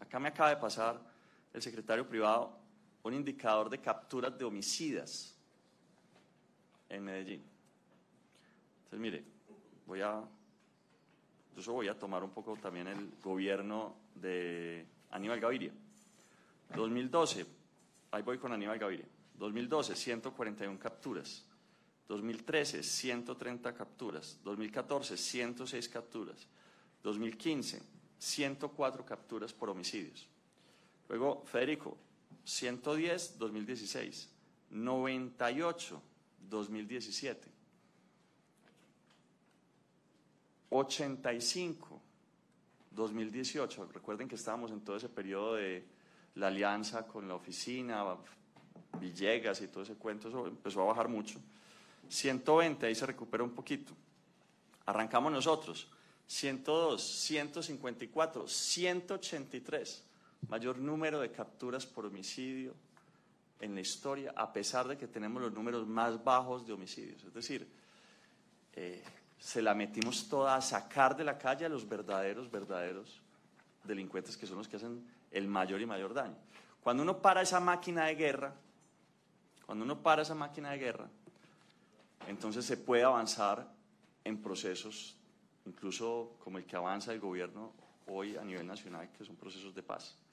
Acá me acaba de pasar el secretario privado un indicador de capturas de homicidas en Medellín. Entonces, mire, incluso voy a tomar un poco también el gobierno de Aníbal Gaviria. 2012, ahí voy con Aníbal Gaviria. 2012, 141 capturas. 2013, 130 capturas. 2014, 106 capturas. 2015, 104 capturas por homicidios. Luego, Federico, 110, 2016. 98, 2017. 85, 2018. Recuerden que estábamos en todo ese periodo de la alianza con la oficina, Villegas y todo ese cuento, eso empezó a bajar mucho. 120, ahí se recupera un poquito. Arrancamos nosotros, 102, 154, 183, mayor número de capturas por homicidio en la historia, a pesar de que tenemos los números más bajos de homicidios. Es decir, se la metimos toda a sacar de la calle a los verdaderos delincuentes, que son los que hacen el mayor y mayor daño. Cuando uno para esa máquina de guerra, entonces se puede avanzar en procesos, incluso como el que avanza el gobierno hoy a nivel nacional, que son procesos de paz.